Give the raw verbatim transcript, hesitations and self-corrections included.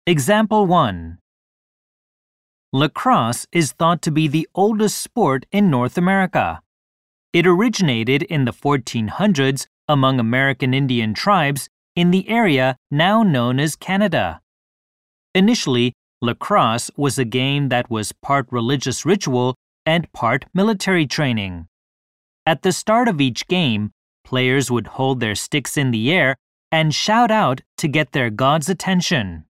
Example one. Lacrosse is thought to be the oldest sport in North America. It originated in the fourteen hundreds among American Indian tribes in the area now known as Canada. Initially, lacrosse was a game that was part religious ritual and part military training. At the start of each game, players would hold their sticks in the air and shout out to get their god's attention.